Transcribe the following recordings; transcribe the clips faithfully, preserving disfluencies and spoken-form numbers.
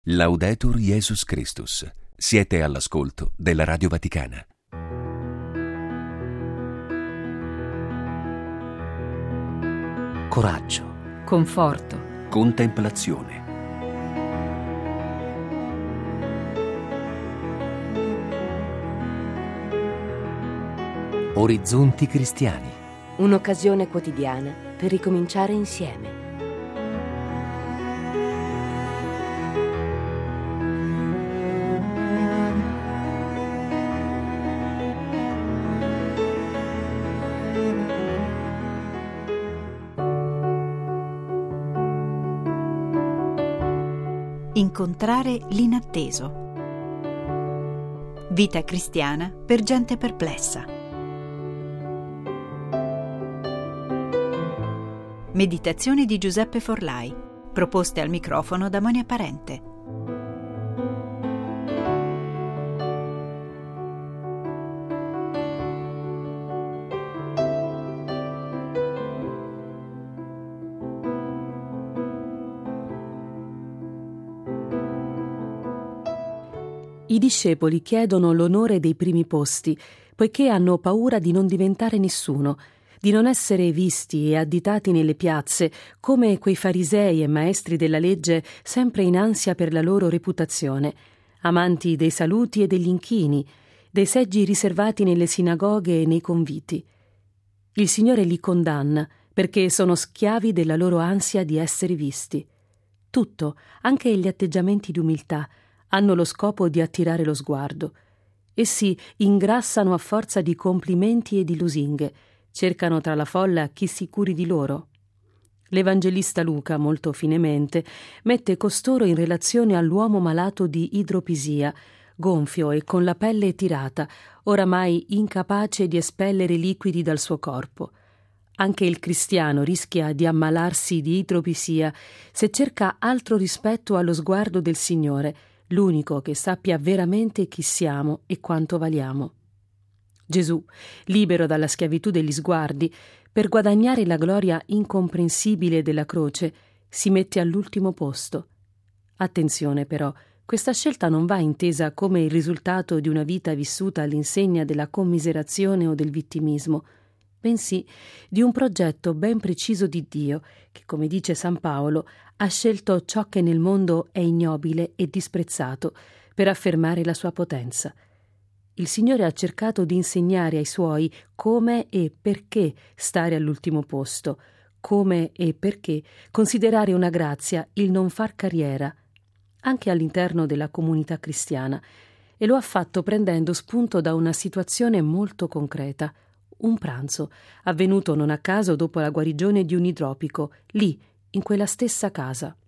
Laudetur Jesus Christus. Siete all'ascolto della Radio Vaticana. Coraggio, conforto, Contemplazione. orizzonti cristiani. Un'occasione quotidiana per ricominciare insieme. Incontrare l'inatteso. Vita cristiana per gente perplessa. Meditazioni di Giuseppe Forlai, proposte al microfono da Monia Parente. I discepoli chiedono l'onore dei primi posti, poiché hanno paura di non diventare nessuno, di non essere visti e additati nelle piazze, come quei farisei e maestri della legge sempre in ansia per la loro reputazione, amanti dei saluti e degli inchini, dei seggi riservati nelle sinagoghe e nei conviti. Il Signore li condanna perché sono schiavi della loro ansia di essere visti. Tutto, anche gli atteggiamenti di umiltà, hanno lo scopo di attirare lo sguardo. Essi ingrassano a forza di complimenti e di lusinghe, cercano tra la folla chi si curi di loro. L'Evangelista Luca, molto finemente, mette costoro in relazione all'uomo malato di idropisia, gonfio e con la pelle tirata, oramai incapace di espellere liquidi dal suo corpo. Anche il cristiano rischia di ammalarsi di idropisia se cerca altro rispetto allo sguardo del Signore, l'unico che sappia veramente chi siamo e quanto valiamo. Gesù, libero dalla schiavitù degli sguardi, per guadagnare la gloria incomprensibile della croce, si mette all'ultimo posto. Attenzione però, questa scelta non va intesa come il risultato di una vita vissuta all'insegna della commiserazione o del vittimismo, bensì di un progetto ben preciso di Dio che, come dice San Paolo, ha scelto ciò che nel mondo è ignobile e disprezzato per affermare la sua potenza. Il Signore ha cercato di insegnare ai Suoi come e perché stare all'ultimo posto, come e perché considerare una grazia il non far carriera, anche all'interno della comunità cristiana, e lo ha fatto prendendo spunto da una situazione molto concreta. Un pranzo, avvenuto non a caso dopo la guarigione di un idropico, lì, in quella stessa casa.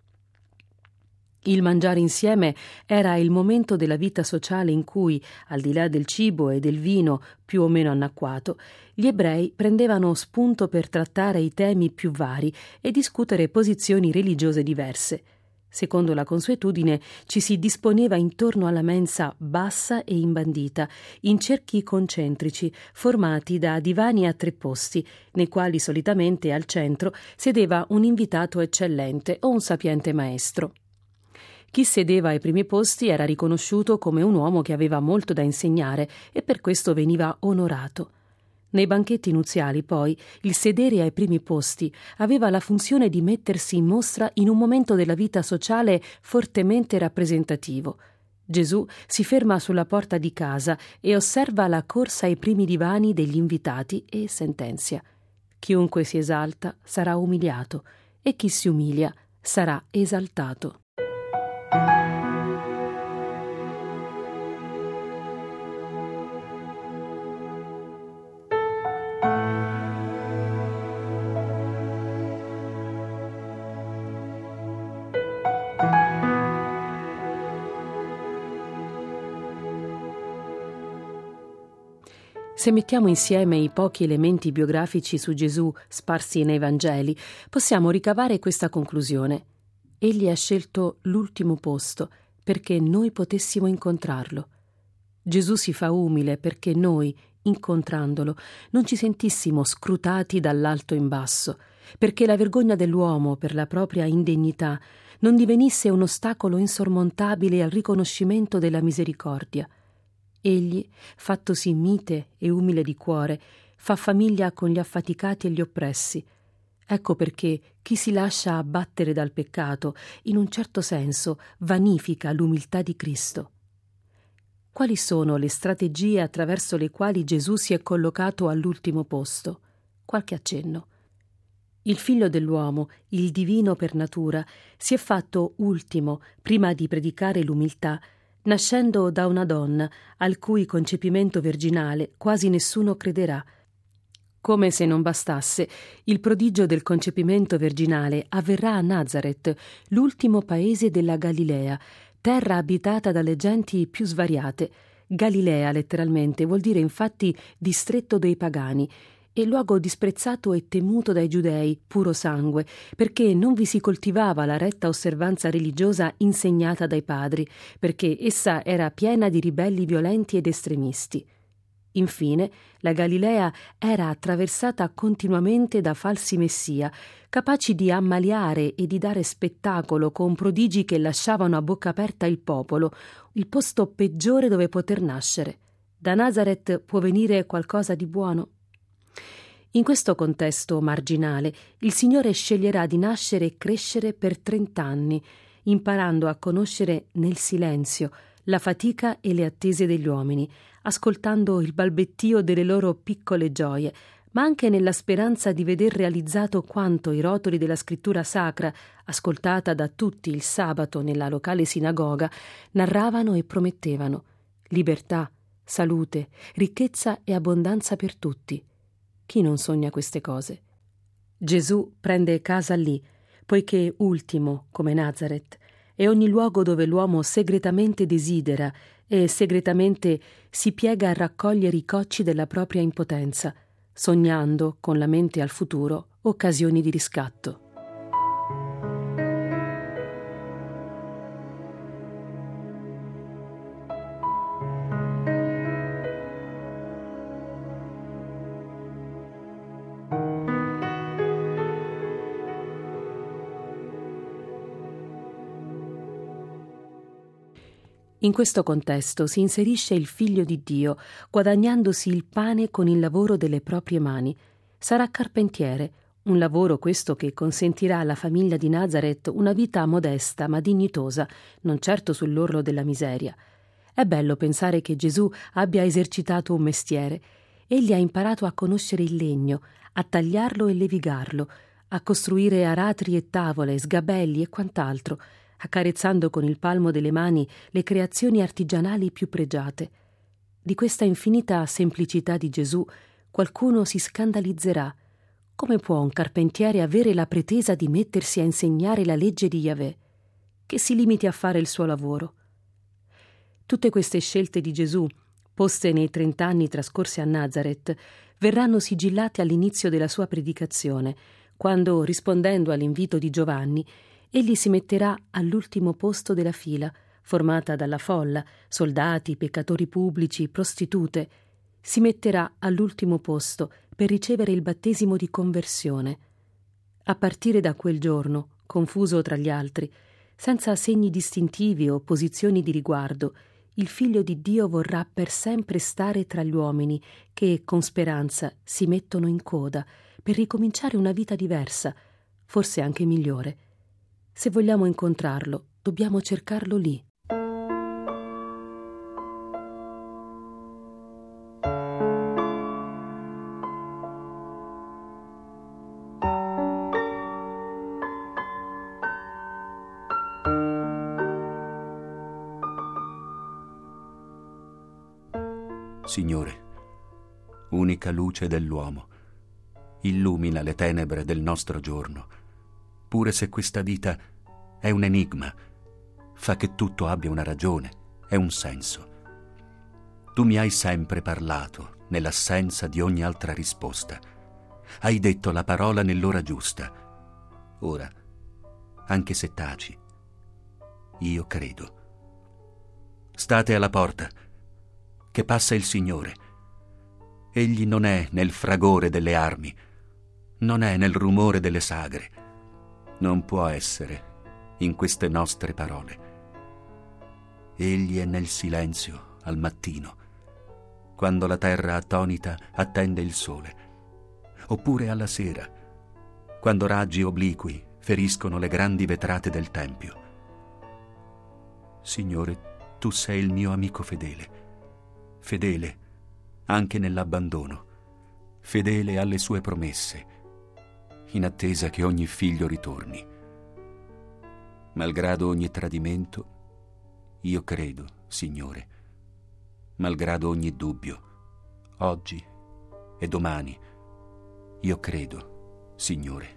Il mangiare insieme era il momento della vita sociale in cui, al di là del cibo e del vino più o meno annacquato, gli ebrei prendevano spunto per trattare i temi più vari e discutere posizioni religiose diverse. Secondo la consuetudine ci si disponeva intorno alla mensa bassa e imbandita, in cerchi concentrici formati da divani a tre posti, nei quali solitamente al centro sedeva un invitato eccellente o un sapiente maestro. Chi sedeva ai primi posti era riconosciuto come un uomo che aveva molto da insegnare e per questo veniva onorato. Nei banchetti nuziali, poi, il sedere ai primi posti aveva la funzione di mettersi in mostra in un momento della vita sociale fortemente rappresentativo. Gesù si ferma sulla porta di casa e osserva la corsa ai primi divani degli invitati e sentenzia: chiunque si esalta sarà umiliato e chi si umilia sarà esaltato. Se mettiamo insieme i pochi elementi biografici su Gesù sparsi nei Vangeli, possiamo ricavare questa conclusione: Egli ha scelto l'ultimo posto perché noi potessimo incontrarlo. Gesù si fa umile perché noi, incontrandolo, non ci sentissimo scrutati dall'alto in basso, perché la vergogna dell'uomo per la propria indegnità non divenisse un ostacolo insormontabile al riconoscimento della misericordia. Egli, fattosi mite e umile di cuore, fa famiglia con gli affaticati e gli oppressi. Ecco perché chi si lascia abbattere dal peccato, in un certo senso, vanifica l'umiltà di Cristo. Quali sono le strategie attraverso le quali Gesù si è collocato all'ultimo posto? Qualche accenno. Il Figlio dell'uomo, il divino per natura, si è fatto ultimo prima di predicare l'umiltà, nascendo da una donna al cui concepimento virginale quasi nessuno crederà. Come se non bastasse, il prodigio del concepimento virginale avverrà a Nazaret, l'ultimo paese della Galilea, terra abitata dalle genti più svariate. Galilea, letteralmente, vuol dire infatti distretto dei pagani, e luogo disprezzato e temuto dai giudei, puro sangue, perché non vi si coltivava la retta osservanza religiosa insegnata dai padri, perché essa era piena di ribelli violenti ed estremisti. Infine, la Galilea era attraversata continuamente da falsi messia, capaci di ammaliare e di dare spettacolo con prodigi che lasciavano a bocca aperta il popolo, il posto peggiore dove poter nascere. Da Nazaret può venire qualcosa di buono? In questo contesto marginale, il Signore sceglierà di nascere e crescere per trent'anni, imparando a conoscere nel silenzio la fatica e le attese degli uomini, ascoltando il balbettio delle loro piccole gioie, ma anche nella speranza di veder realizzato quanto i rotoli della scrittura sacra, ascoltata da tutti il sabato nella locale sinagoga, narravano e promettevano: libertà, salute, ricchezza e abbondanza per tutti. Chi non sogna queste cose? Gesù prende casa lì, poiché ultimo, come Nazaret, è ogni luogo dove l'uomo segretamente desidera e segretamente si piega a raccogliere i cocci della propria impotenza, sognando, con la mente al futuro, occasioni di riscatto. In questo contesto si inserisce il Figlio di Dio, guadagnandosi il pane con il lavoro delle proprie mani. Sarà carpentiere, un lavoro questo che consentirà alla famiglia di Nazaret una vita modesta ma dignitosa, non certo sull'orlo della miseria. È bello pensare che Gesù abbia esercitato un mestiere. Egli ha imparato a conoscere il legno, a tagliarlo e levigarlo, a costruire aratri e tavole, sgabelli e quant'altro, accarezzando con il palmo delle mani le creazioni artigianali più pregiate. Di questa infinita semplicità di Gesù qualcuno si scandalizzerà. Come può un carpentiere avere la pretesa di mettersi a insegnare la legge di Yahweh? Che si limiti a fare il suo lavoro. Tutte queste scelte di Gesù, poste nei trent'anni trascorsi a Nazaret, verranno sigillate all'inizio della sua predicazione, quando, rispondendo all'invito di Giovanni, egli si metterà all'ultimo posto della fila, formata dalla folla, soldati, peccatori pubblici, prostitute. Si metterà all'ultimo posto per ricevere il battesimo di conversione. A partire da quel giorno, confuso tra gli altri, senza segni distintivi o posizioni di riguardo, il Figlio di Dio vorrà per sempre stare tra gli uomini che, con speranza, si mettono in coda per ricominciare una vita diversa, forse anche migliore. Se vogliamo incontrarlo, dobbiamo cercarlo lì. Signore, unica luce dell'uomo, illumina le tenebre del nostro giorno. Pure se questa vita è un enigma, fa che tutto abbia una ragione e un senso. Tu mi hai sempre parlato nell'assenza di ogni altra risposta. Hai detto la parola nell'ora giusta. Ora, anche se taci, io credo. State alla porta, che passa il Signore. Egli non è nel fragore delle armi, non è nel rumore delle sagre. Non può essere in queste nostre parole. Egli è nel silenzio al mattino, quando la terra attonita attende il sole, oppure alla sera, quando raggi obliqui feriscono le grandi vetrate del tempio. Signore, tu sei il mio amico fedele, fedele anche nell'abbandono, fedele alle sue promesse, in attesa che ogni figlio ritorni. Malgrado ogni tradimento, io credo, Signore, malgrado ogni dubbio, oggi e domani, io credo, Signore.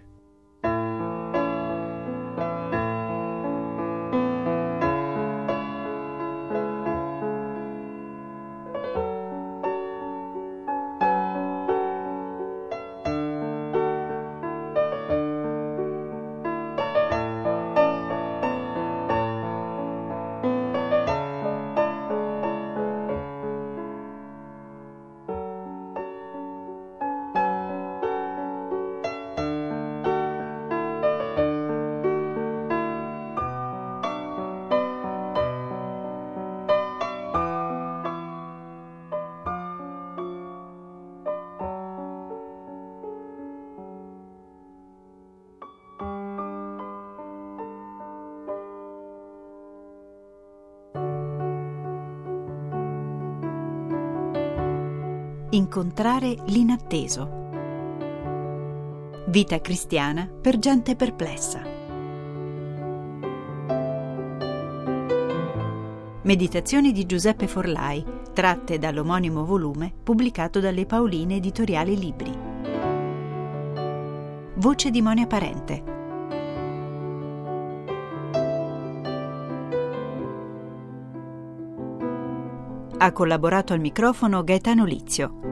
Incontrare l'inatteso. Vita cristiana per gente perplessa. Meditazioni di Giuseppe Forlai, tratte dall'omonimo volume pubblicato dalle Paoline Editoriali Libri. Voce di Monia Parente. Ha collaborato al microfono Gaetano Lizio.